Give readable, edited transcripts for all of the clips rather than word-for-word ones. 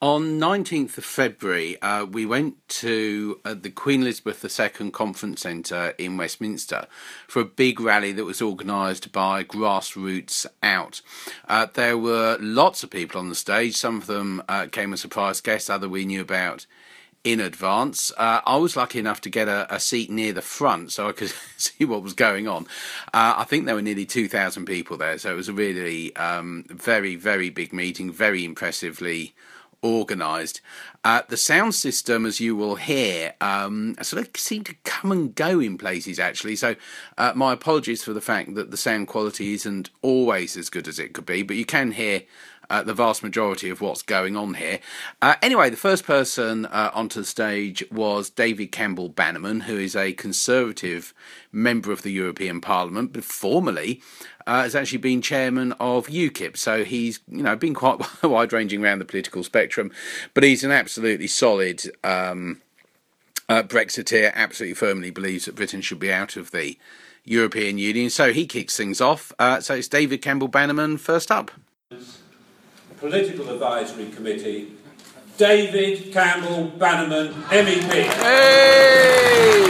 On 19th of February, we went to the Queen Elizabeth II Conference Centre in Westminster for a big rally that was organised by Grassroots Out. There were lots of people on the stage. Some of them came as surprise guests, others we knew about in advance. I was lucky enough to get a seat near the front so I could see what was going on. I think there were nearly 2,000 people there, so it was a really very, very big meeting, very impressively organised. The sound system, as you will hear, sort of seemed to come and go in places, actually. So my apologies for the fact that the sound quality isn't always as good as it could be, but you can hear the vast majority of what's going on here. Anyway, the first person onto the stage was David Campbell Bannerman, who is a Conservative member of the European Parliament, but formerly has actually been chairman of UKIP. So he's, been quite wide-ranging around the political spectrum, but he's an absolutely solid Brexiteer, absolutely firmly believes that Britain should be out of the European Union. So he kicks things off. So it's David Campbell Bannerman first up. Political Advisory Committee, David Campbell Bannerman, MEP. Hey!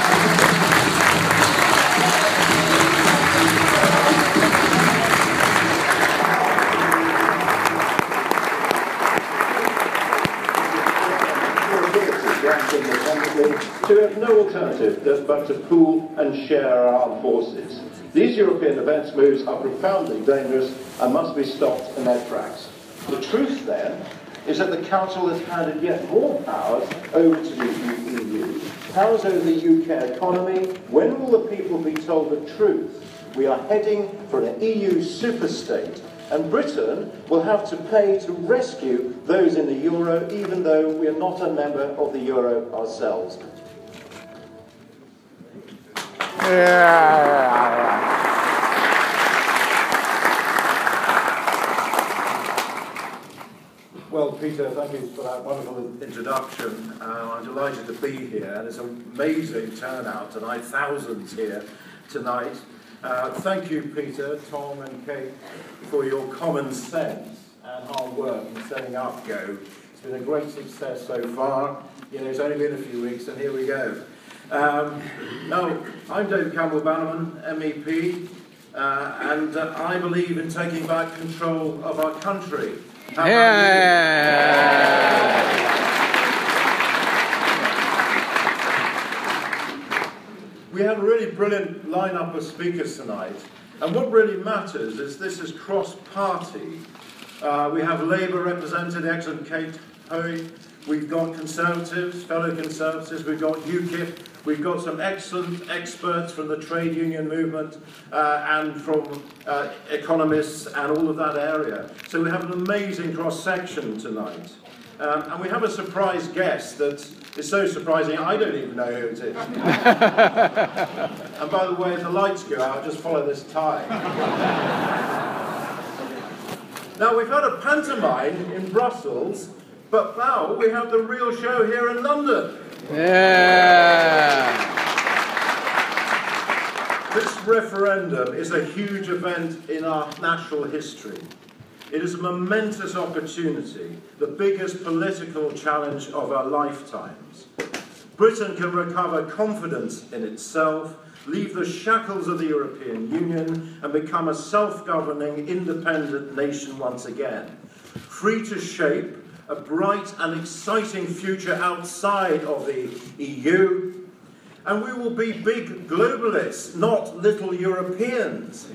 To have no alternative but to pool and share our armed forces. These European events moves are profoundly dangerous and must be stopped in their tracks. The truth, then, is that the Council has handed yet more powers over to the EU. Powers over the UK economy. When will the people be told the truth? We are heading for an EU superstate, and Britain will have to pay to rescue those in the euro, even though we are not a member of the euro ourselves. Well, Peter, thank you for that wonderful introduction. I'm delighted to be here, and it's an amazing turnout tonight, thousands here tonight. Thank you, Peter, Tom and Kate, for your common sense and hard work in setting up GO. It's been a great success so far. It's only been a few weeks, and here we go. Now, I'm David Campbell Bannerman, MEP, and I believe in taking back control of our country. We have a really brilliant lineup of speakers tonight, and what really matters is this is cross-party. We have Labour represented, excellent Kate Hoey. We've got Conservatives, fellow Conservatives. We've got UKIP. We've got some excellent experts from the trade union movement and from economists and all of that area. So we have an amazing cross-section tonight. And we have a surprise guest that is so surprising, I don't even know who it is. And by the way, if the lights go out, just follow this tie. Now, we've had a pantomime in Brussels, but now we have the real show here in London. This referendum is a huge event in our national history. It is a momentous opportunity, the biggest political challenge of our lifetimes. Britain can recover confidence in itself, leave the shackles of the European Union, and become a self-governing, independent nation once again, free to shape a bright and exciting future outside of the EU, and we will be big globalists, not little Europeans.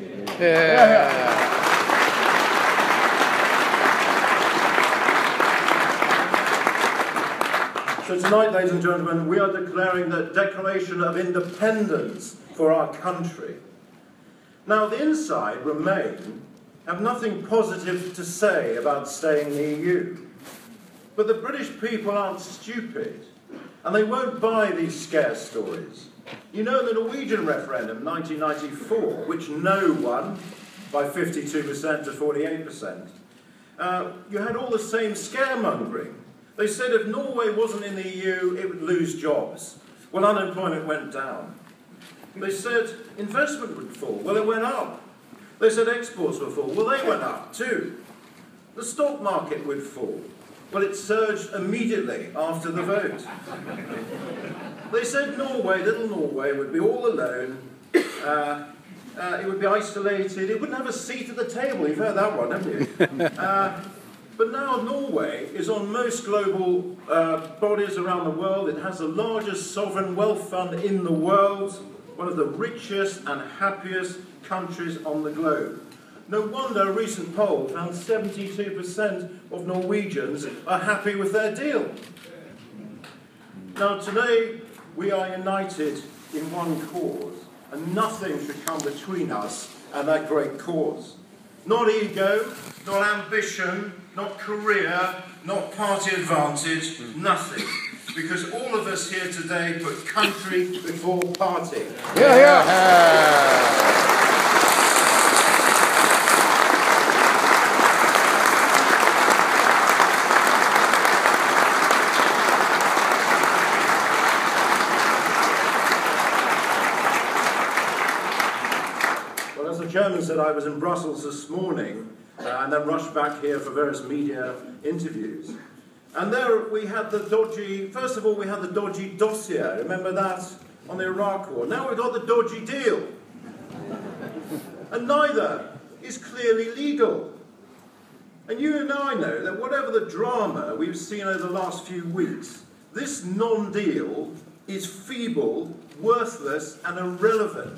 So tonight, ladies and gentlemen, we are declaring the Declaration of Independence for our country. Now, the inside Remain have nothing positive to say about staying in the EU. But the British people aren't stupid, and they won't buy these scare stories. The Norwegian referendum, 1994, which no won by 52% to 48%, you had all the same scaremongering. They said if Norway wasn't in the EU, it would lose jobs. Well, unemployment went down. They said investment would fall. Well, it went up. They said exports would fall. Well, they went up too. The stock market would fall. Well, it surged immediately after the vote. They said Norway, little Norway, would be all alone. It would be isolated. It wouldn't have a seat at the table. You've heard that one, haven't you? But now Norway is on most global bodies around the world. It has the largest sovereign wealth fund in the world, one of the richest and happiest countries on the globe. No wonder a recent poll found 72% of Norwegians are happy with their deal. Now today we are united in one cause, and nothing should come between us and that great cause. Not ego, not ambition, not career, not party advantage, nothing. Because all of us here today put country before party. Yeah, yeah. Well, as the chairman said, I was in Brussels this morning and then rushed back here for various media interviews. And there we had the dodgy, first of all we had the dodgy dossier, remember that, on the Iraq War. Now we've got the dodgy deal. And neither is clearly legal. And you and I know that whatever the drama we've seen over the last few weeks, this non-deal is feeble, worthless and irrelevant.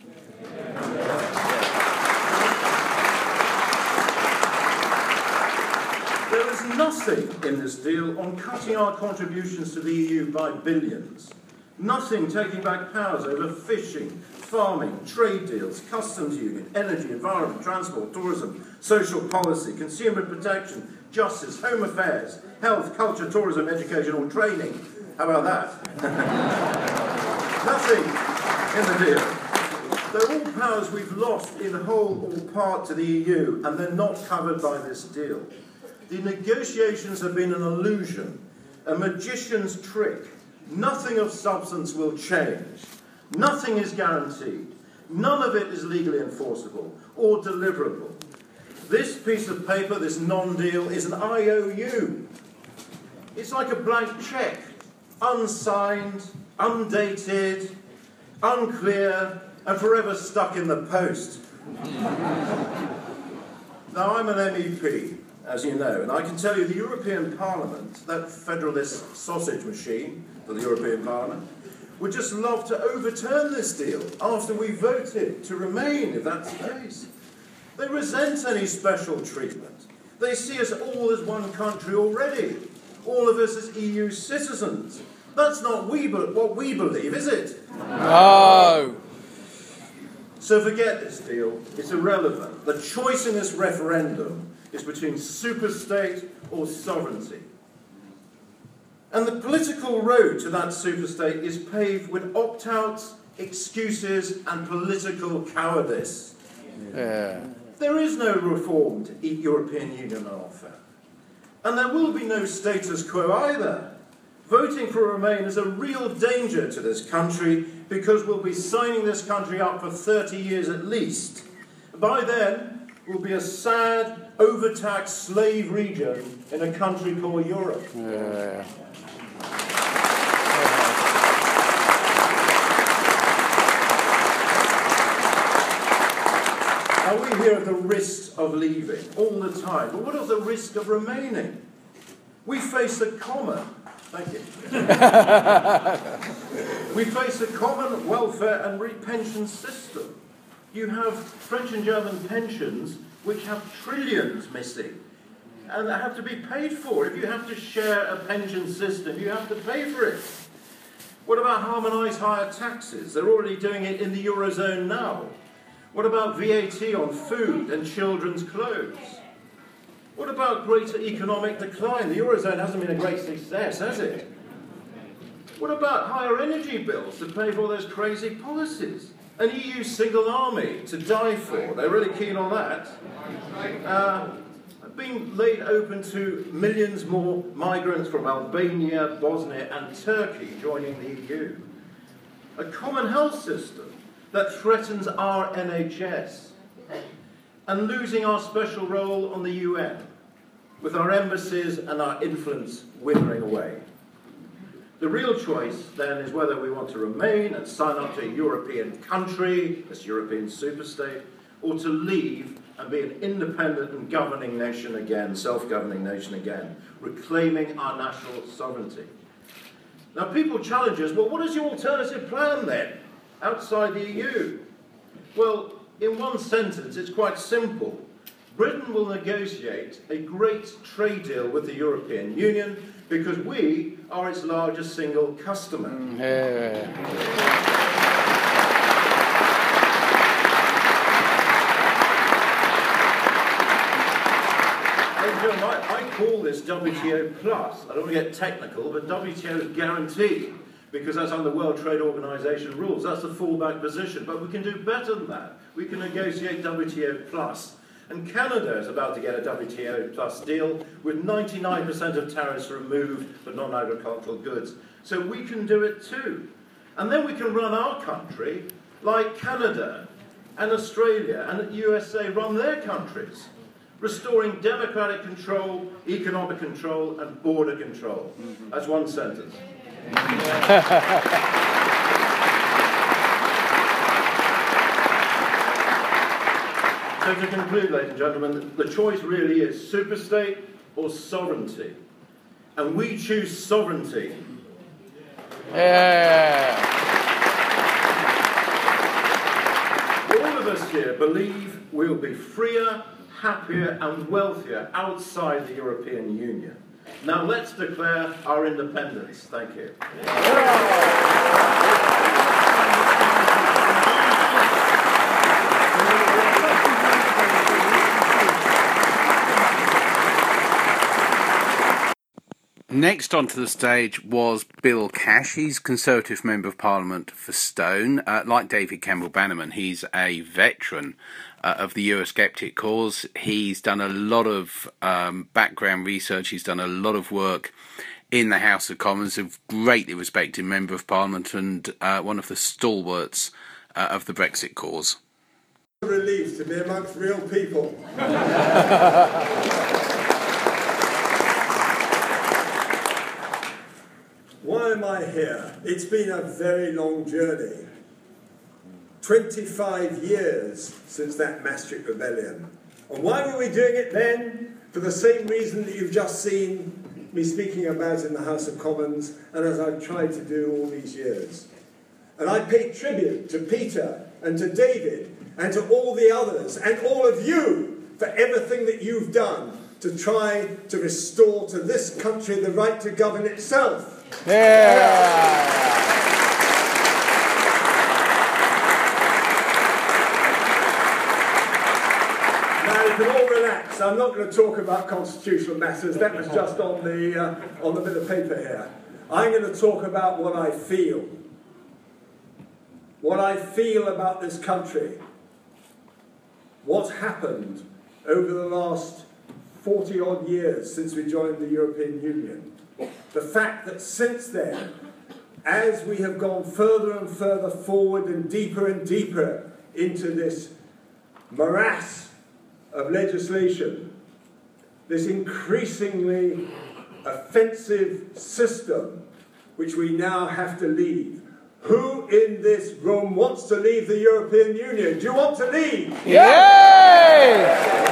There is nothing in this deal on cutting our contributions to the EU by billions. Nothing taking back powers over fishing, farming, trade deals, customs union, energy, environment, transport, tourism, social policy, consumer protection, justice, home affairs, health, culture, tourism, education or training. How about that? Nothing in the deal. They're all powers we've lost in whole or part to the EU, and they're not covered by this deal. The negotiations have been an illusion, a magician's trick. Nothing of substance will change. Nothing is guaranteed. None of it is legally enforceable or deliverable. This piece of paper, this non-deal, is an IOU. It's like a blank cheque, unsigned, undated, unclear, and forever stuck in the post. Now, I'm an MEP, as you know, and I can tell you the European Parliament, that federalist sausage machine for the European Parliament, would just love to overturn this deal after we voted to remain, if that's the case. They resent any special treatment. They see us all as one country already, all of us as EU citizens. That's not what we believe, is it? No. So forget this deal. It's irrelevant. The choice in this referendum is between superstate or sovereignty. And the political road to that superstate is paved with opt-outs, excuses and political cowardice. Yeah. There is no reformed European Union on offer. And there will be no status quo either. Voting for Remain is a real danger to this country because we'll be signing this country up for 30 years at least. By then, we'll be a sad, overtaxed slave region in a country called Europe. Yeah. Now we hear of the risk of leaving all the time, but what of the risk of remaining? We face a common... Thank you. We face a common welfare and pension system. You have French and German pensions which have trillions missing and they have to be paid for. If you have to share a pension system, you have to pay for it. What about harmonised higher taxes? They're already doing it in the Eurozone now. What about VAT on food and children's clothes? What about greater economic decline? The Eurozone hasn't been a great success, has it? What about higher energy bills to pay for all those crazy policies? An EU single army to die for. They're really keen on that. Being laid open to millions more migrants from Albania, Bosnia and Turkey joining the EU. A common health system that threatens our NHS. And losing our special role on the UN. with our embassies and our influence withering away. The real choice, then, is whether we want to remain and sign up to a European country, this European superstate, or to leave and be an independent and governing nation again, self-governing nation again, reclaiming our national sovereignty. Now, people challenge us, well, what is your alternative plan, then, outside the EU? Well, in one sentence, it's quite simple. Britain will negotiate a great trade deal with the European Union because we are its largest single customer. I call this WTO plus. I don't want to get technical, but WTO is guaranteed because that's under World Trade Organization rules. That's the fallback position. But we can do better than that. We can negotiate WTO plus. And Canada is about to get a WTO plus deal with 99% of tariffs removed for non-agricultural goods. So we can do it too. And then we can run our country like Canada and Australia and the USA run their countries, restoring democratic control, economic control, and border control. That's one sentence. So to conclude, ladies and gentlemen, the choice really is superstate or sovereignty. And we choose sovereignty. All of us here believe we'll be freer, happier and wealthier outside the European Union. Now let's declare our independence. Thank you. Next onto the stage was Bill Cash. He's Conservative Member of Parliament for Stone. Like David Campbell Bannerman, he's a veteran of the Eurosceptic cause. He's done a lot of background research. He's done a lot of work in the House of Commons, a greatly respected Member of Parliament and one of the stalwarts of the Brexit cause. A relief to be amongst real people. Why am I here? It's been a very long journey. 25 years since that Maastricht Rebellion. And why were we doing it then? For the same reason that you've just seen me speaking about in the House of Commons, and as I've tried to do all these years. And I pay tribute to Peter and to David and to all the others and all of you for everything that you've done to try to restore to this country the right to govern itself. Now, you can all relax. I'm not going to talk about constitutional matters. That was just on the bit of paper here. I'm going to talk about what I feel. What I feel about this country. What's happened over the last 40-odd years since we joined the European Union. The fact that since then, as we have gone further and further forward and deeper into this morass of legislation, this increasingly offensive system which we now have to leave. Who in this room wants to leave the European Union? Do you want to leave? Yay!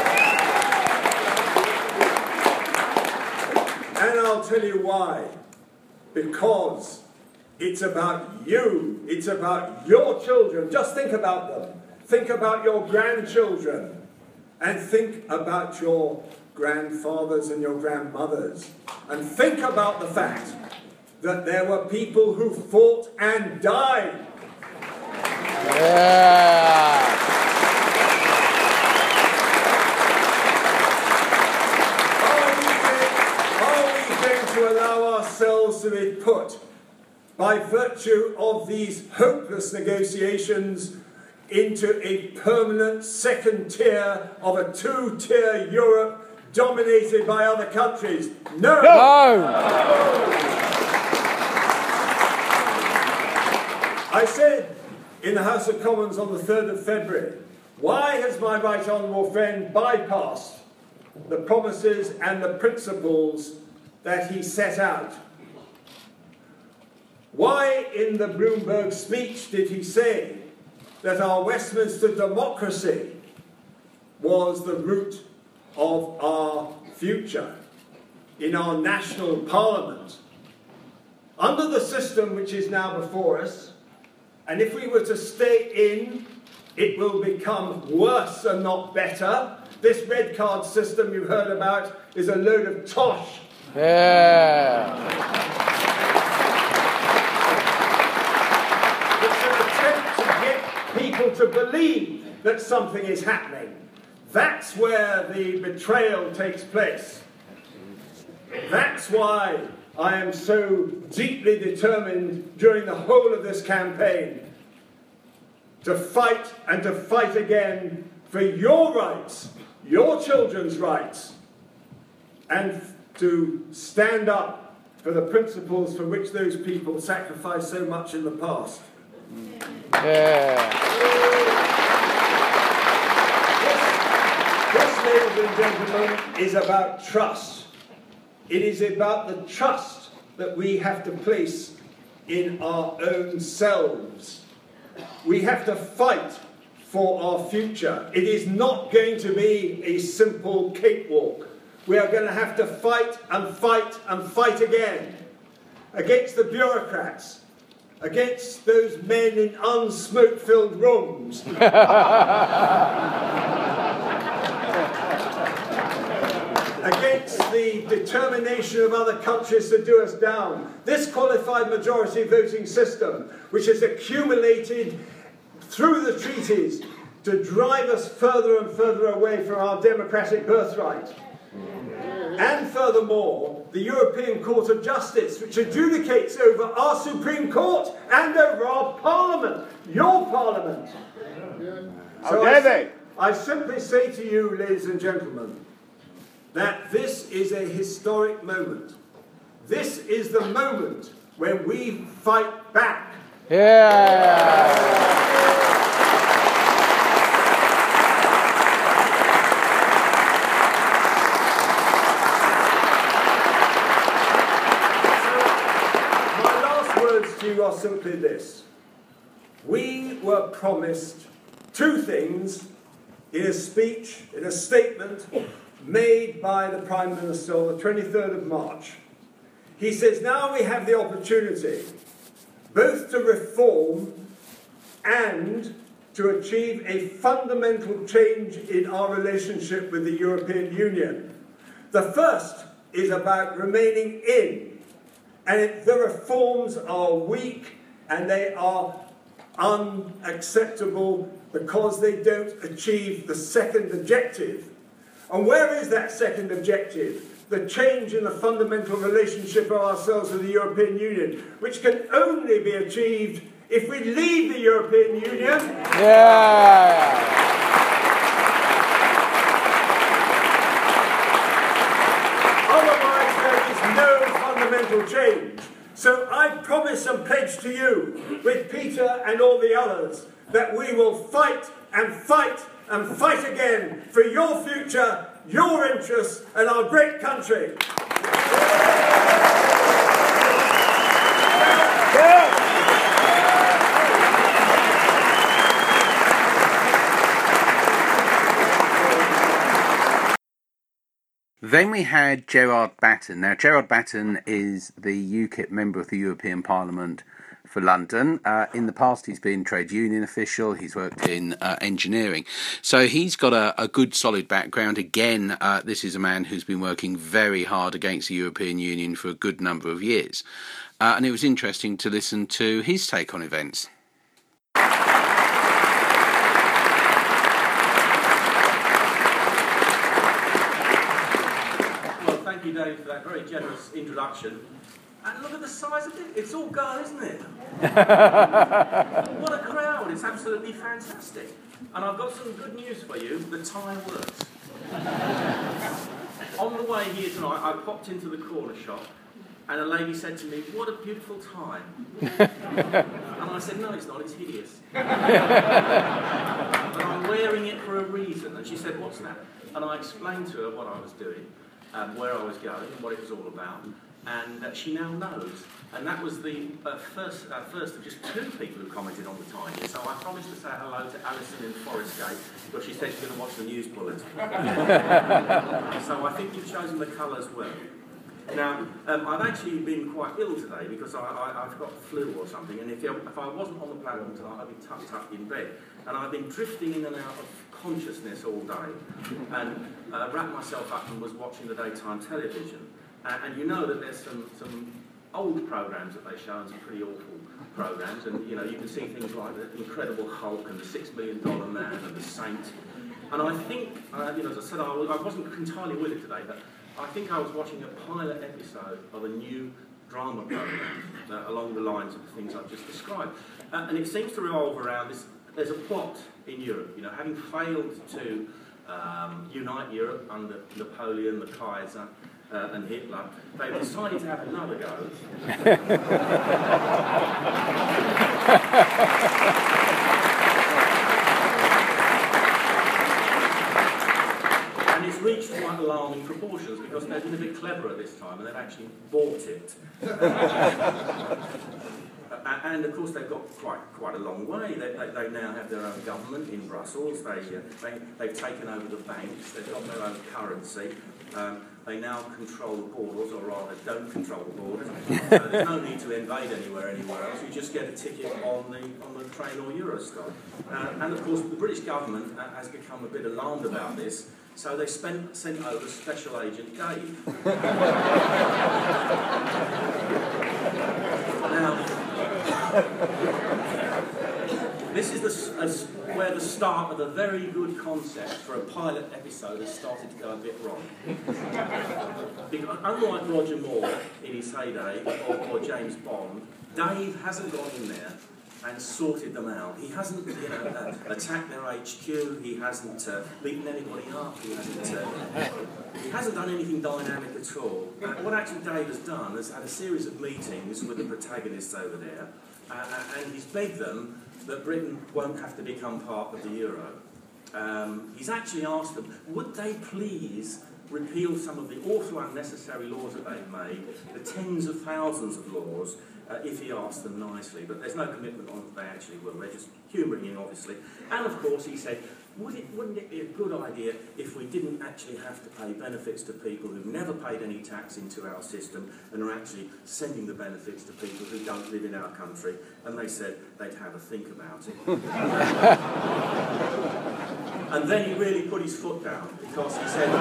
And I'll tell you why. Because it's about you. It's about your children. Just think about them. Think about your grandchildren. And think about your grandfathers and your grandmothers. And think about the fact that there were people who fought and died. To allow ourselves to be put, by virtue of these hopeless negotiations, into a permanent second tier of a two-tier Europe dominated by other countries? No! I said in the House of Commons on the 3rd of February, why has my right honourable friend bypassed the promises and the principles that he set out. Why in the Bloomberg speech did he say that our Westminster democracy was the root of our future in our national parliament? Under the system which is now before us, and if we were to stay in, it will become worse and not better. This red card system you've heard about is a load of tosh. Yeah. It's an attempt to get people to believe that something is happening. That's where the betrayal takes place. That's why I am so deeply determined during the whole of this campaign to fight and to fight again for your rights, your children's rights, and to stand up for the principles for which those people sacrificed so much in the past. Yeah. This, ladies and gentlemen, is about trust. It is about the trust that we have to place in our own selves. We have to fight for our future. It is not going to be a simple cakewalk. We are going to have to fight and fight and fight again against the bureaucrats, against those men in unsmoke-filled rooms. Against the determination of other countries to do us down. This qualified majority voting system, which has accumulated through the treaties to drive us further and further away from our democratic birthright. And furthermore, the European Court of Justice, which adjudicates over our Supreme Court and over our Parliament, your Parliament. So I simply say to you, ladies and gentlemen, that this is a historic moment. This is the moment when we fight back. Yeah. To you are simply this. We were promised two things in a speech, in a statement made by the Prime Minister on the 23rd of March. He says, now we have the opportunity both to reform and to achieve a fundamental change in our relationship with the European Union. The first is about remaining in. And the reforms are weak and they are unacceptable because they don't achieve the second objective. And where is that second objective? The change in the fundamental relationship of ourselves with the European Union, which can only be achieved if we leave the European Union. Yeah. Otherwise, there is no fundamental change. So I promise and pledge to you, with Peter and all the others, that we will fight and fight and fight again for your future, your interests, and our great country. Then we had Gerard Batten. Now, Gerard Batten is the UKIP member of the European Parliament for London. In the past, he's been trade union official. He's worked in engineering. So he's got a good, solid background. Again, this is a man who's been working very hard against the European Union for a good number of years. And it was interesting to listen to his take on events. Thank you, Dave, for that very generous introduction. And look at the size of it. It's all go, isn't it? What a crowd. It's absolutely fantastic. And I've got some good news for you. The tie works. On the way here tonight, I popped into the corner shop And a lady said to me, "What a beautiful time." And I said, "No, it's not, it's hideous." But I'm wearing it for a reason. And she said, "What's that?" And I explained to her what I was doing, where I was going, and what it was all about. And she now knows. And that was the first of just 2 people who commented on the Times. So I promised to say hello to Alison in Forestgate, but she said she's going to watch the news bulletin. So I think you've chosen the colours well. Now, I've actually been quite ill today because I've got flu or something, and if I wasn't on the platform tonight, I'd be tucked up in bed. And I've been drifting in and out of consciousness all day, and wrapped myself up and was watching the daytime television. And you know that there's some old programmes that they show, and some pretty awful programmes, and you know, you can see things like the Incredible Hulk and the $6 Million Man and the Saint. And I think, you know, as I said, I wasn't entirely with it today, but I think I was watching a pilot episode of a new drama programme along the lines of the things I've just described. And it seems to revolve around this. There's a plot in Europe, you know, having failed to unite Europe under Napoleon, the Kaiser, and Hitler, they've decided to have another go. And it's reached quite alarming proportions because they've been a bit cleverer this time and they've actually bought it. And of course they've got quite a long way. They now have their own government in Brussels. They've taken over the banks. They've got their own currency. They now control the borders, or rather don't control the borders. So there's no need to invade anywhere else. You just get a ticket on the train or Eurostar. And of course the British government has become a bit alarmed about this. So they sent over Special Agent Dave. Now, this is where the start of a very good concept for a pilot episode has started to go a bit wrong. Because unlike Roger Moore in his heyday, or James Bond, Dave hasn't gone in there and sorted them out. He hasn't, you know, attacked their HQ. He hasn't beaten anybody up. He hasn't done anything dynamic at all. What actually Dave has done is had a series of meetings with the protagonists over there, and he's begged them that Britain won't have to become part of the euro. He's actually asked them, would they please repeal some of the awful unnecessary laws that they've made, the tens of thousands of laws, if he asked them nicely. But there's no commitment on that they actually will. They're just humouring him, obviously. And of course he said, wouldn't it be a good idea if we didn't actually have to pay benefits to people who've never paid any tax into our system and are actually sending the benefits to people who don't live in our country? And they said they'd have a think about it. And then he really put his foot down because he said...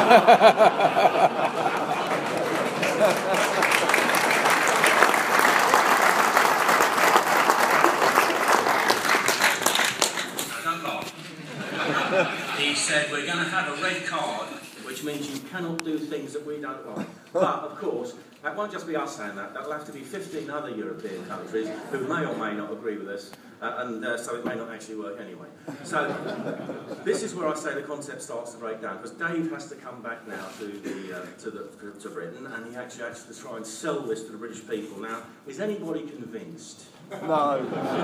He said, we're going to have a red card, which means you cannot do things that we don't like. But, of course, that won't just be us saying that. That'll have to be 15 other European countries who may or may not agree with us, and so it may not actually work anyway. So, this is where I say the concept starts to break down, because Dave has to come back now to Britain, and he actually has to try and sell this to the British people. Now, is anybody convinced? No.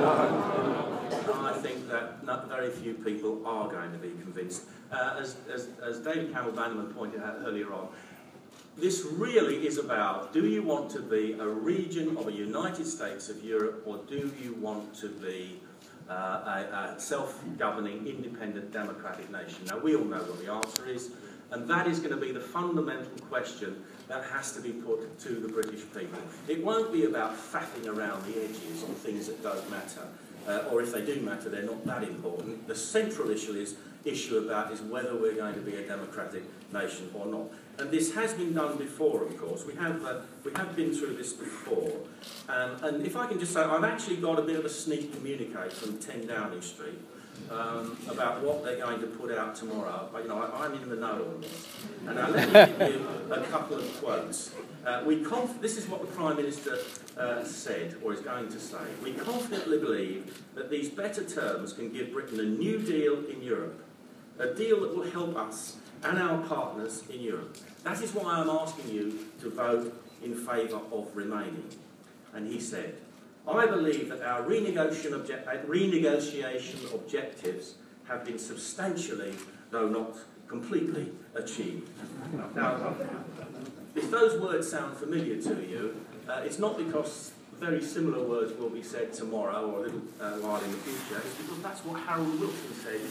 I think that not very few people are going to be convinced. As David Campbell Bannerman pointed out earlier on, this really is about, do you want to be a region of a United States of Europe, or do you want to be a self-governing, independent, democratic nation? Now, we all know what the answer is, and that is going to be the fundamental question that has to be put to the British people. It won't be about faffing around the edges on things that don't matter, or if they do matter, they're not that important. The central issue is whether we're going to be a democratic nation or not. And this has been done before, of course. We have been through this before. And if I can just say, I've actually got a bit of a sneak communique from 10 Downing Street about what they're going to put out tomorrow. But, you know, I'm in the know on this. And now let me give you a couple of quotes. This is what the Prime Minister said, or is going to say. We confidently believe that these better terms can give Britain a new deal in Europe, a deal that will help us and our partners in Europe. That is why I'm asking you to vote in favour of remaining. And he said, I believe that our renegotiation objectives have been substantially, though not completely, achieved. Now, if those words sound familiar to you, it's not because very similar words will be said tomorrow or a little while in the future. It's because that's what Harold Wilson said in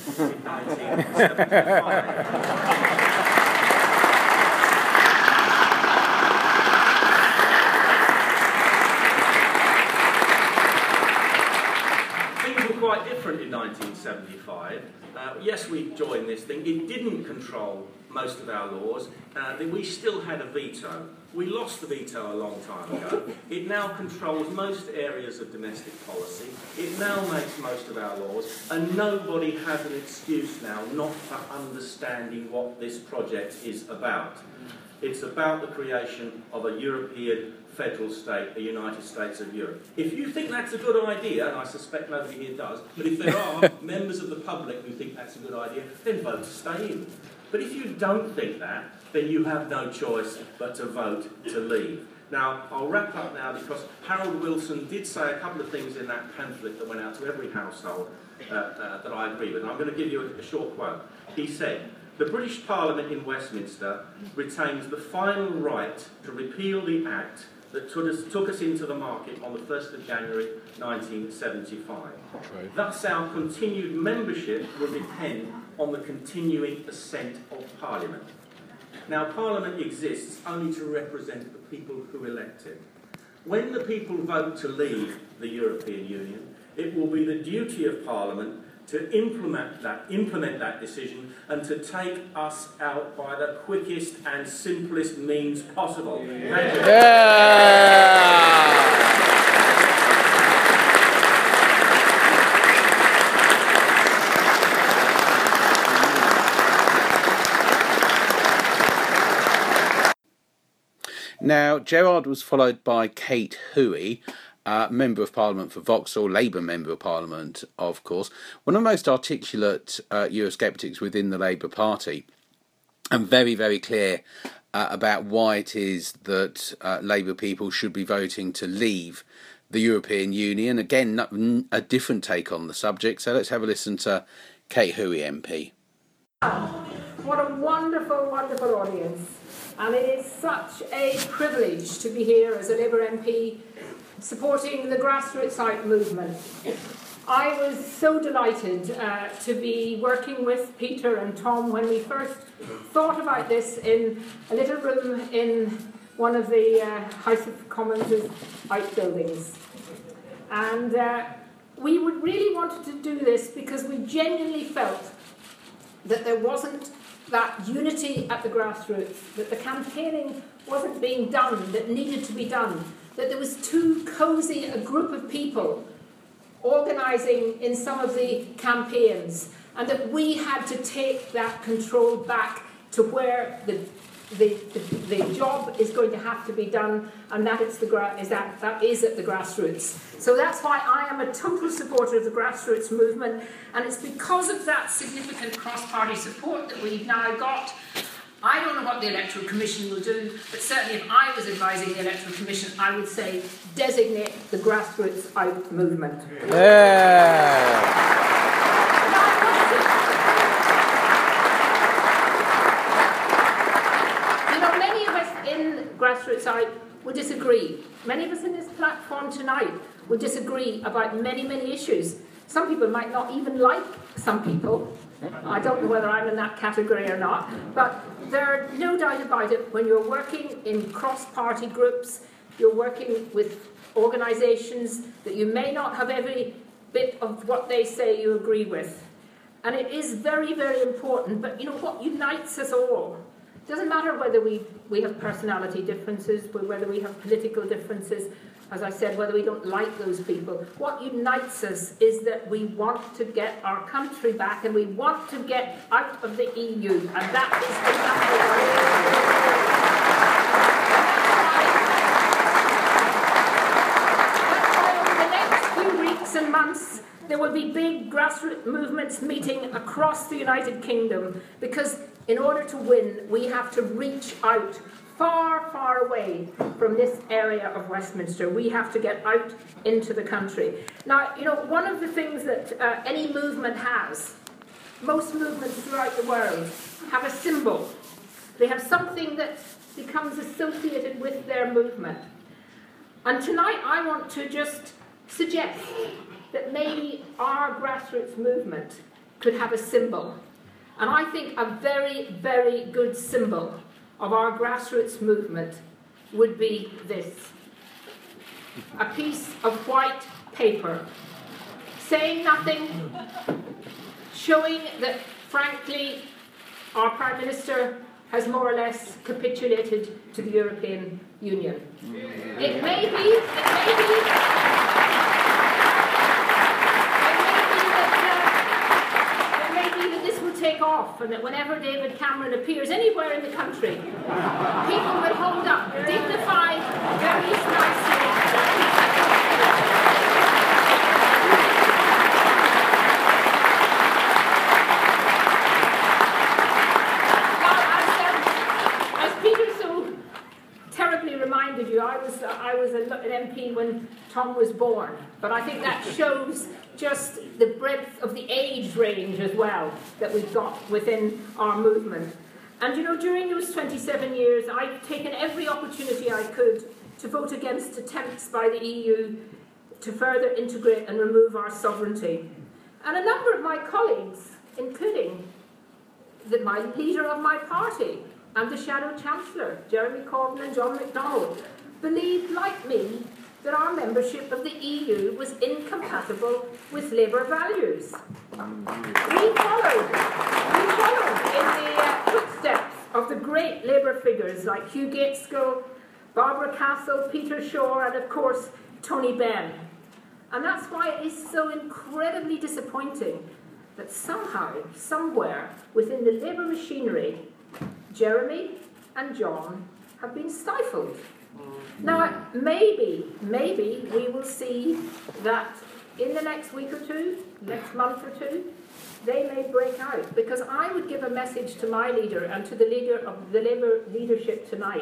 1975. Quite different in 1975. Yes, we joined this thing. It didn't control most of our laws. We still had a veto. We lost the veto a long time ago. It now controls most areas of domestic policy. It now makes most of our laws. And nobody has an excuse now not for understanding what this project is about. It's about the creation of a European federal state, a United States of Europe. If you think that's a good idea, and I suspect nobody here does, but if there are members of the public who think that's a good idea, then vote to stay in. But if you don't think that, then you have no choice but to vote to leave. Now, I'll wrap up now because Harold Wilson did say a couple of things in that pamphlet that went out to every household that I agree with. And I'm going to give you a short quote. He said, the British Parliament in Westminster retains the final right to repeal the Act that took us into the market on the 1st of January 1975. True. Thus our continued membership will depend on the continuing assent of Parliament. Now Parliament exists only to represent the people who elect it. When the people vote to leave the European Union, it will be the duty of Parliament to implement that decision and to take us out by the quickest and simplest means possible. Thank you. Now, Gerard was followed by Kate Hoey, Member of Parliament for Vauxhall, Labour Member of Parliament, of course, one of the most articulate Eurosceptics within the Labour Party, and very, very clear about why it is that Labour people should be voting to leave the European Union. Again, a different take on the subject, so let's have a listen to Kate Hoey MP. What a wonderful, wonderful audience, and it is such a privilege to be here as a Labour MP supporting the grassroots out movement. I was so delighted to be working with Peter and Tom when we first thought about this in a little room in one of the House of Commons' outbuildings. And we really wanted to do this because we genuinely felt that there wasn't that unity at the grassroots, that the campaigning wasn't being done that needed to be done, that there was too cosy a group of people organising in some of the campaigns, and that we had to take that control back to where the job is going to have to be done, and that is at the grassroots. So that's why I am a total supporter of the grassroots movement, and it's because of that significant cross-party support that we've now got. I don't know what the Electoral Commission will do, but certainly if I was advising the Electoral Commission, I would say designate the grassroots out movement. Yeah. You know, many of us in grassroots out will disagree. Many of us in this platform tonight will disagree about many, many issues. Some people might not even like some people. I don't know whether I'm in that category or not, but there's no doubt about it, when you're working in cross-party groups, you're working with organisations that you may not have every bit of what they say you agree with. And it is very, very important, but you know what unites us all? It doesn't matter whether we have personality differences, whether we have political differences, as I said, whether we don't like those people. What unites us is that we want to get our country back and we want to get out of the EU, and that is the number one. Over the next few weeks and months, there will be big grassroots movements meeting across the United Kingdom, because in order to win, we have to reach out far, far away from this area of Westminster. We have to get out into the country. Now, you know, one of the things that any movement has, most movements throughout the world, have a symbol. They have something that becomes associated with their movement. And tonight I want to just suggest that maybe our grassroots movement could have a symbol. And I think a very, very good symbol of our grassroots movement would be this. A piece of white paper, saying nothing, showing that, frankly, our Prime Minister has more or less capitulated to the European Union. It may be that this will take off, and that whenever David Cameron appears anywhere in the country, people will hold up dignified, very nicely. Reminded you, I was an MP when Tom was born, but I think that shows just the breadth of the age range as well that we've got within our movement. And you know, during those 27 years, I've taken every opportunity I could to vote against attempts by the EU to further integrate and remove our sovereignty. And a number of my colleagues, including my leader of my party, and the Shadow Chancellor, Jeremy Corbyn and John McDonnell, believed, like me, that our membership of the EU was incompatible with Labour values. We followed in the footsteps of the great Labour figures like Hugh Gaitskell, Barbara Castle, Peter Shore, and of course, Tony Benn. And that's why it is so incredibly disappointing that somehow, somewhere within the Labour machinery, Jeremy and John have been stifled. Now, maybe we will see that in the next week or two, next month or two, they may break out. Because I would give a message to my leader and to the leader of the Labour leadership tonight,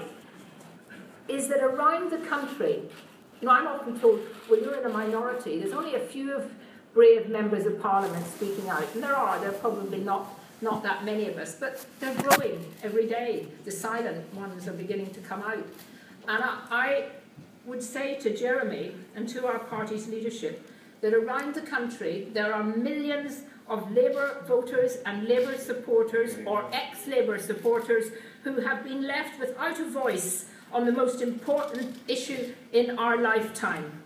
is that around the country, you know, I'm often told, well, you're in a minority. There's only a few of brave members of Parliament speaking out. And there are probably not that many of us, but they're growing every day. The silent ones are beginning to come out. And I would say to Jeremy and to our party's leadership that around the country there are millions of Labour voters and Labour supporters or ex-Labour supporters who have been left without a voice on the most important issue in our lifetime.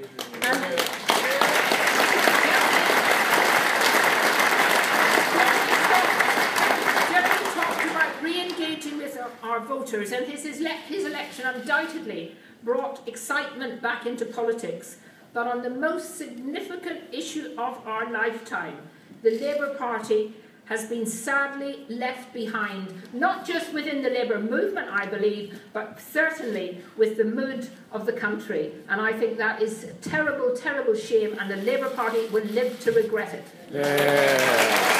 Re-engaging with our voters, and his election undoubtedly brought excitement back into politics. But on the most significant issue of our lifetime, the Labour Party has been sadly left behind, not just within the Labour movement, I believe, but certainly with the mood of the country. And I think that is a terrible, terrible shame, and the Labour Party will live to regret it. Yeah.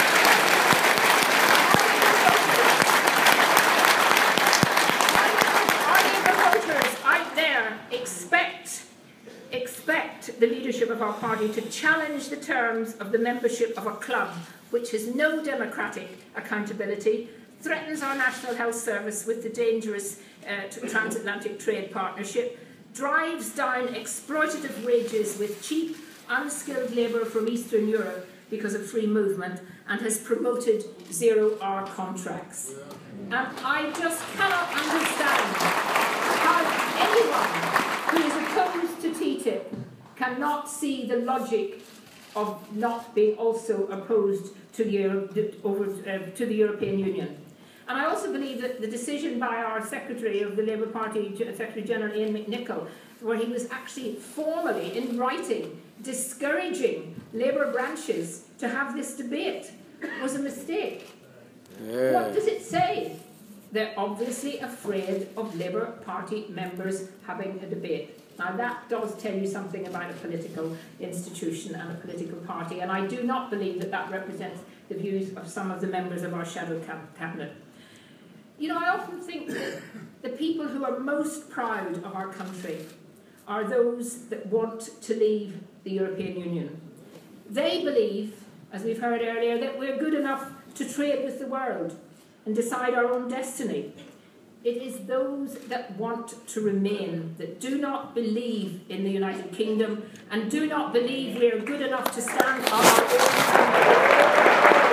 Expect the leadership of our party to challenge the terms of the membership of a club which has no democratic accountability, threatens our National Health Service with the dangerous transatlantic trade partnership, drives down exploitative wages with cheap, unskilled labour from Eastern Europe because of free movement, and has promoted zero-hour contracts. And I just cannot understand how anyone who is opposed to TTIP cannot see the logic of not being also opposed to the European Union. And I also believe that the decision by our Secretary of the Labour Party, Secretary General Ian McNicol, where he was actually formally, in writing, discouraging Labour branches to have this debate, was a mistake. Yeah. What does it say? They're obviously afraid of Labour Party members having a debate. Now that does tell you something about a political institution and a political party, and I do not believe that that represents the views of some of the members of our shadow cabinet. You know, I often think that the people who are most proud of our country are those that want to leave the European Union. They believe, as we've heard earlier, that we're good enough to trade with the world and decide our own destiny. It is those that want to remain, that do not believe in the United Kingdom and do not believe we are good enough to stand on our own.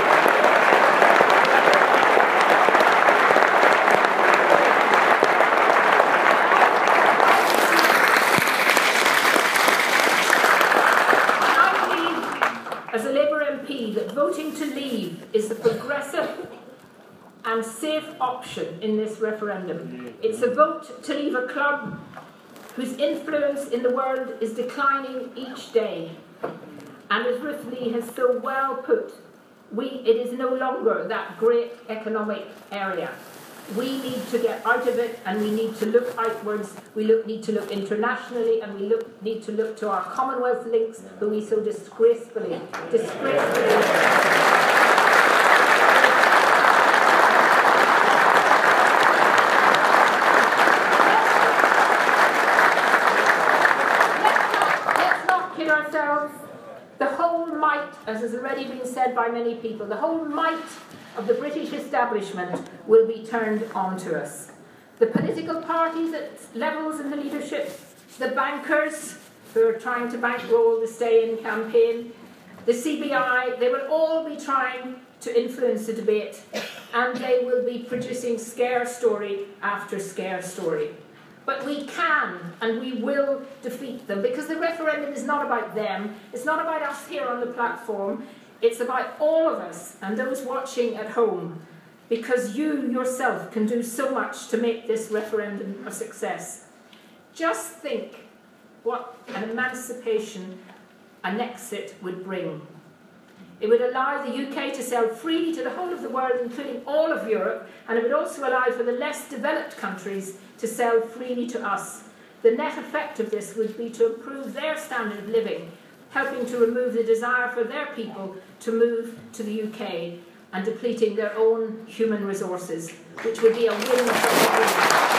As a Labour MP, that voting to leave is the progressive and safe option in this referendum. It's a vote to leave a club whose influence in the world is declining each day. And as Ruth Lee has so well put, it is no longer that great economic area. We need to get out of it, and we need to look outwards. We need to look internationally, and we need to look to our Commonwealth links, who we so disgracefully. Let's not kid ourselves. The whole might, as has already been said by many people, the whole might of the British establishment will be turned onto us. The political parties at levels in the leadership, the bankers who are trying to bankroll the stay-in campaign, the CBI, they will all be trying to influence the debate, and they will be producing scare story after scare story. But we can and we will defeat them, because the referendum is not about them, it's not about us here on the platform, it's about all of us and those watching at home, because you yourself can do so much to make this referendum a success. Just think what an emancipation an exit would bring. It would allow the UK to sell freely to the whole of the world, including all of Europe, and it would also allow for the less developed countries to sell freely to us. The net effect of this would be to improve their standard of living, helping to remove the desire for their people to move to the UK and depleting their own human resources, which would be a win for everyone.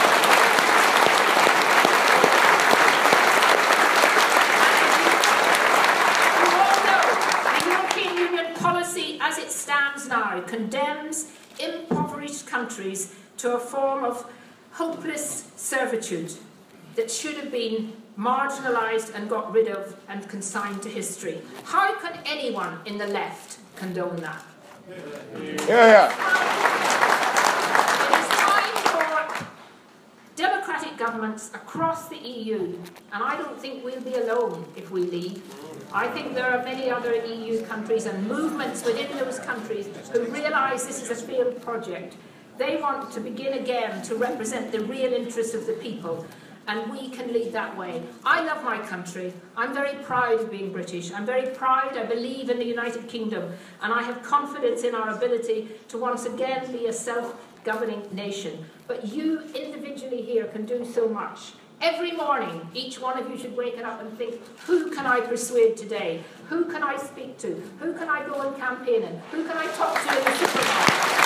As it stands now, condemns impoverished countries to a form of hopeless servitude that should have been marginalised and got rid of and consigned to history. How can anyone in the left condone that? Yeah. It is time for democratic governments across the EU, and I don't think we'll be alone if we leave. I think there are many other EU countries and movements within those countries who realise this is a failed project. They want to begin again to represent the real interests of the people, and we can lead that way. I love my country. I'm very proud of being British. I'm very proud. I believe in the United Kingdom, and I have confidence in our ability to once again be a self-governing nation. But you individually here can do so much. Every morning, each one of you should wake up and think, who can I persuade today? Who can I speak to? Who can I go and campaign in? Who can I talk to in the supermarket?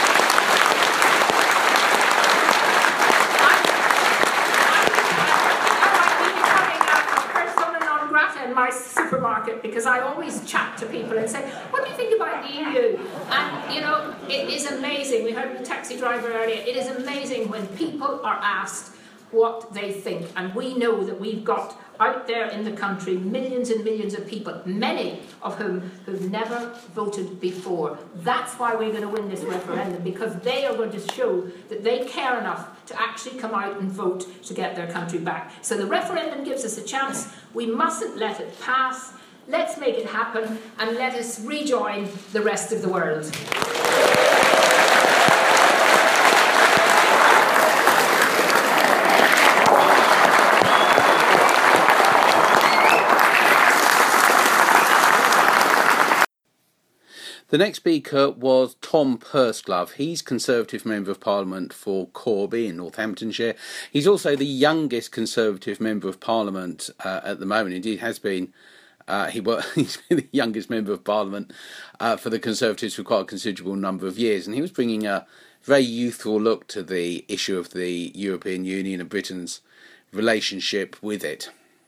In my supermarket, because I always chat to people and say, what do you think about the EU? And, you know, it is amazing. We heard the taxi driver earlier. It is amazing when people are asked what they think. And we know that we've got out there in the country millions and millions of people, many of whom have never voted before. That's why we're going to win this referendum, because they are going to show that they care enough to actually come out and vote to get their country back. So the referendum gives us a chance. We mustn't let it pass. Let's make it happen, and let us rejoin the rest of the world. The next speaker was Tom Pursglove. He's Conservative Member of Parliament for Corby in Northamptonshire. He's also the youngest Conservative Member of Parliament at the moment. Indeed, has been He's been the youngest member of Parliament for the Conservatives for quite a considerable number of years, and he was bringing a very youthful look to the issue of the European Union and Britain's relationship with it.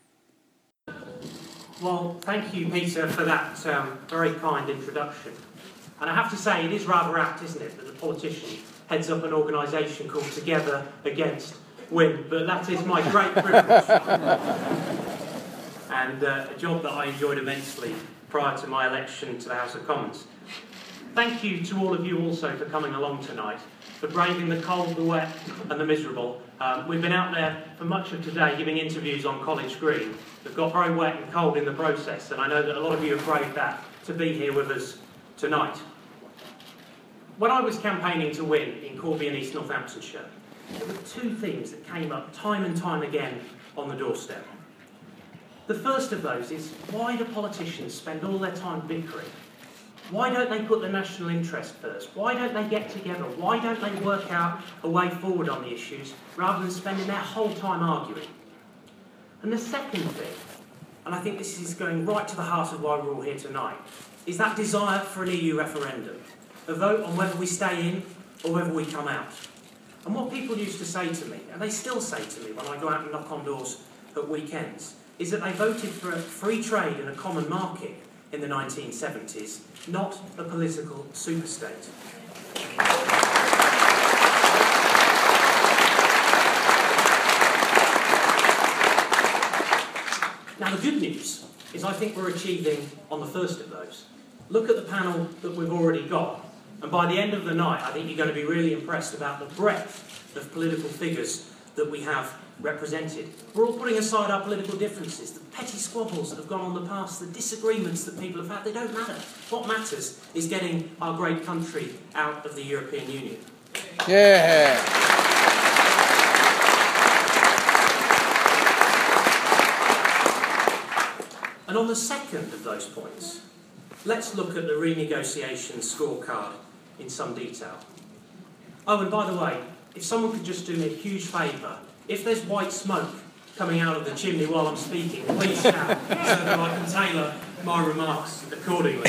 Well, thank you, Peter, for that very kind introduction. And I have to say, it is rather apt, isn't it, that the politician heads up an organisation called Together Against Win, but that is my great privilege. And a job that I enjoyed immensely prior to my election to the House of Commons. Thank you to all of you also for coming along tonight, for braving the cold, the wet and the miserable. We've been out there for much of today giving interviews on College Green. We've got very wet and cold in the process, and I know that a lot of you have braved that to be here with us tonight. When I was campaigning to win in Corby and East Northamptonshire, there were two themes that came up time and time again on the doorstep. The first of those is, why do politicians spend all their time bickering? Why don't they put the national interest first? Why don't they get together? Why don't they work out a way forward on the issues rather than spending their whole time arguing? And the second thing, and I think this is going right to the heart of why we're all here tonight, is that desire for an EU referendum, a vote on whether we stay in or whether we come out. And what people used to say to me, and they still say to me when I go out and knock on doors at weekends, is that they voted for a free trade and a common market in the 1970s, not a political superstate. Now the good news is I think we're achieving on the first of those. Look at the panel that we've already got, and by the end of the night I think you're going to be really impressed about the breadth of political figures that we have represented. We're all putting aside our political differences, the petty squabbles that have gone on in the past, the disagreements that people have had, they don't matter. What matters is getting our great country out of the European Union. Yeah. And on the second of those points, let's look at the renegotiation scorecard in some detail. Oh, and by the way, if someone could just do me a huge favour, if there's white smoke coming out of the chimney while I'm speaking, please shout so that I can tailor my remarks accordingly.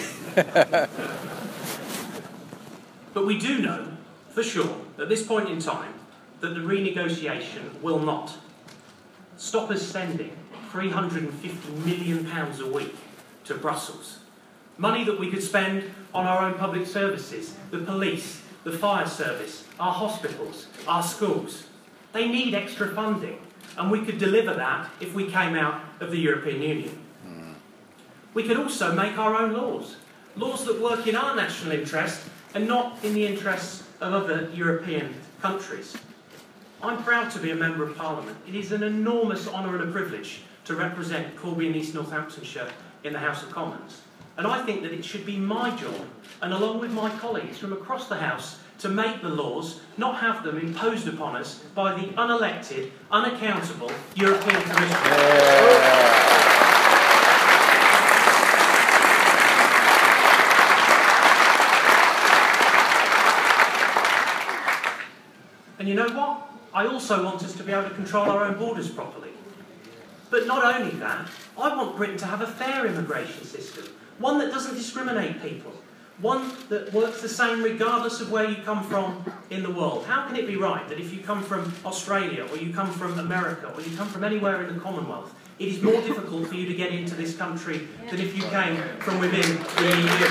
But we do know, for sure, at this point in time, that the renegotiation will not stop us sending £350 million a week to Brussels. Money that we could spend on our own public services, the police, the fire service, our hospitals, our schools. They need extra funding, and we could deliver that if we came out of the European Union. We could also make our own laws, laws that work in our national interest and not in the interests of other European countries. I'm proud to be a Member of Parliament. It is an enormous honour and a privilege to represent Corby and East Northamptonshire in the House of Commons. And I think that it should be my job, and along with my colleagues from across the House, to make the laws, not have them imposed upon us by the unelected, unaccountable European Commission. And you know what? I also want us to be able to control our own borders properly. But not only that, I want Britain to have a fair immigration system, one that doesn't discriminate people. One that works the same regardless of where you come from in the world. How can it be right that if you come from Australia, or you come from America, or you come from anywhere in the Commonwealth, it is more difficult for you to get into this country than if you came from within the EU?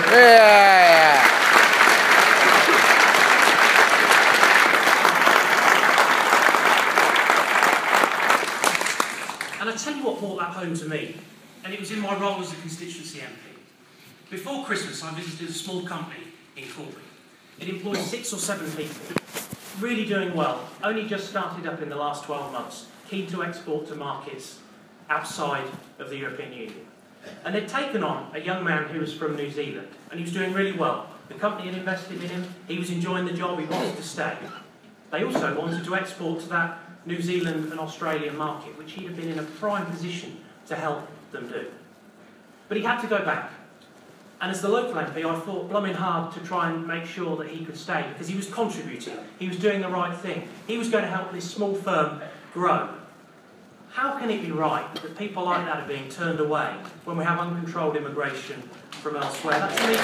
And I tell you what brought that home to me, and it was in my role as a constituency MP. Before Christmas, I visited a small company in Corby. It employs 6 or 7 people, really doing well, only just started up in the last 12 months, keen to export to markets outside of the European Union. And they'd taken on a young man who was from New Zealand, and he was doing really well. The company had invested in him, he was enjoying the job, he wanted to stay. They also wanted to export to that New Zealand and Australian market, which he'd have been in a prime position to help them do. But he had to go back. And as the local MP, I fought blooming hard to try and make sure that he could stay, because he was contributing, he was doing the right thing. He was going to help this small firm grow. How can it be right that people like that are being turned away when we have uncontrolled immigration from elsewhere? That to me.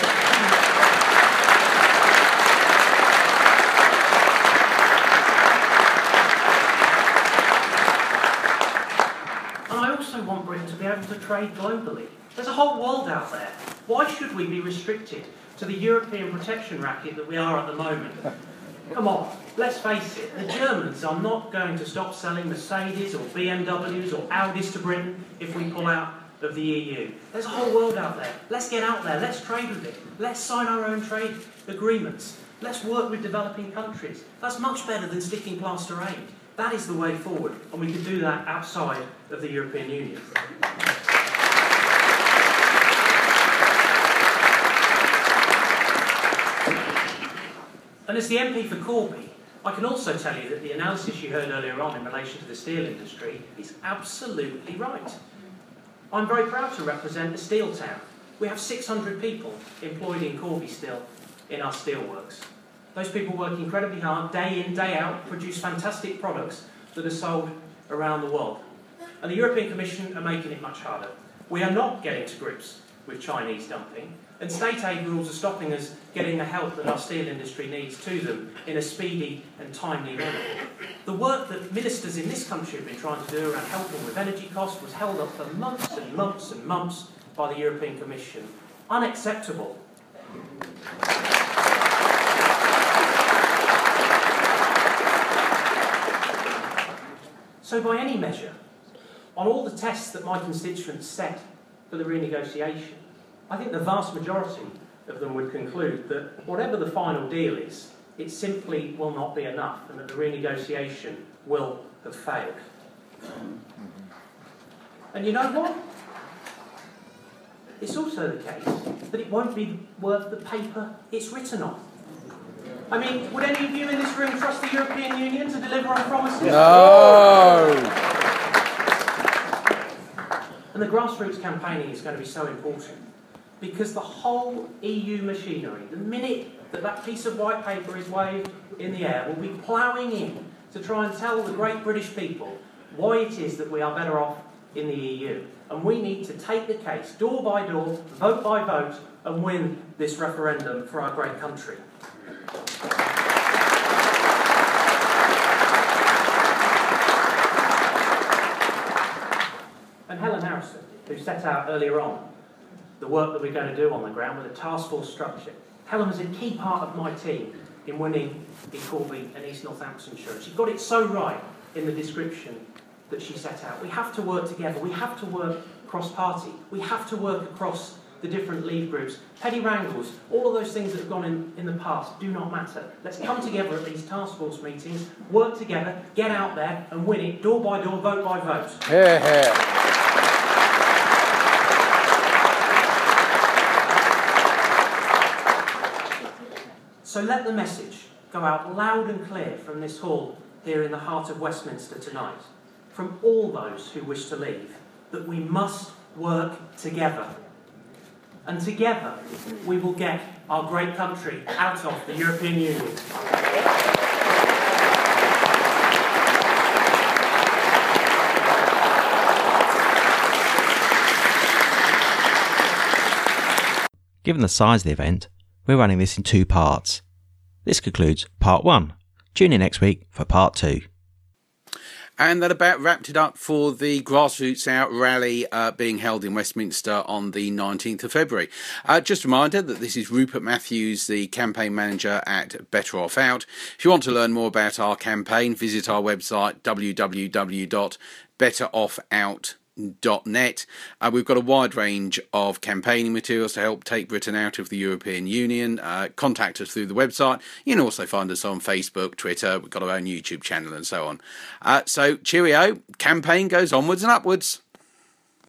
And I also want Britain to be able to trade globally. There's a whole world out there. Why should we be restricted to the European protection racket that we are at the moment? Come on, let's face it, the Germans are not going to stop selling Mercedes or BMWs or Audis to Britain if we pull out of the EU. There's a whole world out there. Let's get out there, let's trade with it. Let's sign our own trade agreements. Let's work with developing countries. That's much better than sticking plaster aid. That is the way forward, and we can do that outside of the European Union. And as the MP for Corby, I can also tell you that the analysis you heard earlier on in relation to the steel industry is absolutely right. I'm very proud to represent a steel town. We have 600 people employed in Corby still in our steelworks. Those people work incredibly hard, day in, day out, produce fantastic products that are sold around the world. And the European Commission are making it much harder. We are not getting to grips with Chinese dumping, and state aid rules are stopping us getting the help that our steel industry needs to them in a speedy and timely manner. The work that ministers in this country have been trying to do around helping with energy costs was held up for months and months and months by the European Commission. Unacceptable. So by any measure, on all the tests that my constituents set for the renegotiation, I think the vast majority of them would conclude that whatever the final deal is, it simply will not be enough and that the renegotiation will have failed. And you know what? It's also the case that it won't be worth the paper it's written on. I mean, would any of you in this room trust the European Union to deliver on promises? No! And the grassroots campaigning is going to be so important because the whole EU machinery, the minute that that piece of white paper is waved in the air, will be ploughing in to try and tell the great British people why it is that we are better off in the EU. And we need to take the case door by door, vote by vote, and win this referendum for our great country. And Helen Harrison, who set out earlier on the work that we're going to do on the ground with a task force structure. Helen was a key part of my team in winning in Corby and East Northamptonshire. She got it so right in the description that she set out. We have to work together. We have to work cross-party. We have to work across the different leave groups. Petty wrangles, all of those things that have gone in the past do not matter. Let's come together at these task force meetings, work together, get out there and win it door by door, vote by vote. Hear, hear. So let the message go out loud and clear from this hall here in the heart of Westminster tonight, from all those who wish to leave, that we must work together. And together we will get our great country out of the European Union. Given the size of the event, we're running this in 2 parts. This concludes part 1. Tune in next week for part 2. And that about wrapped it up for the Grassroots Out rally being held in Westminster on the 19th of February. Just a reminder that this is Rupert Matthews, the campaign manager at Better Off Out. If you want to learn more about our campaign, visit our website www.betteroffOut.net. We've got a wide range of campaigning materials to help take Britain out of the European Union. Contact us through the website. You can also find us on Facebook, Twitter. We've got our own YouTube channel and so on. So cheerio, campaign goes onwards and upwards.